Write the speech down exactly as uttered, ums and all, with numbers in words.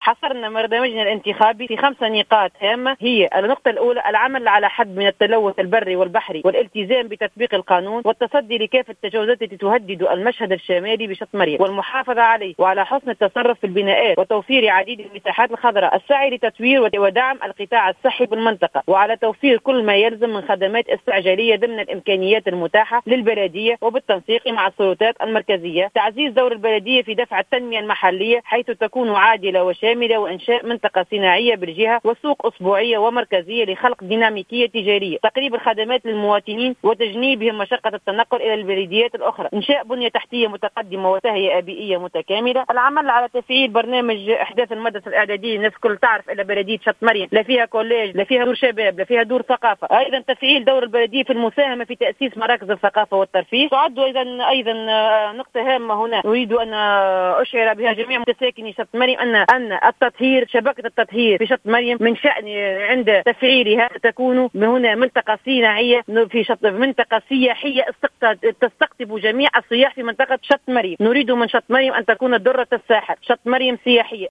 حصرنا برنامجنا الانتخابي في خمس نقاط هامة. هي النقطة الأولى العمل على حد من التلوث البري والبحري والالتزام بتطبيق القانون والتصدي لكافة التجاوزات التي تهدد المشهد الشمالي بشط مريم والمحافظة عليه وعلى حسن التصرف في البناءات وتوفير عديد المساحات الخضراء. السعي لتطوير ودعم القطاع الصحي بالمنطقة وعلى توفير كل ما يلزم من خدمات استعجالية ضمن الإمكانيات المتاحة للبلدية وبالتنسيق مع السلطات المركزية. تعزيز دور البلدية في دفع التنمية المحلية حيث تكون عادلة وشاملة وإنشاء منطقة صناعية بالجهة وسوق أسبوعية ومركزية لخلق ديناميكية تجارية. تقريب الخدمات للمواطنين وتجنيبهم مشقة التنقل إلى البلديات الأخرى. إنشاء بنية تحتية متقدمة وتهيئة بيئية متكاملة. العمل على تفعيل برنامج إحداث المدرسة الإعدادية. الناس كل تعرف إلى بلدية شط مريم لا فيها كوليج لا فيها دور شباب لا فيها دور ثقافة. أيضا تفعيل دور البلدية في المساهمة في تأسيس مراكز الثقافة والترفيه. تعد أيضا أيضا نقطة هامة هنا أريد أن أشعر بها جميع متساكني شط مريم أن أن التطهير شبكة التطهير في شط مريم من شأن عند تفعيلها تكون هنا منطقة صناعية في شط منطقة سياحية تستقطب جميع السياح في منطقة شط مريم. نريد من شط مريم أن تكون درة الساحل. شط مريم سياحية.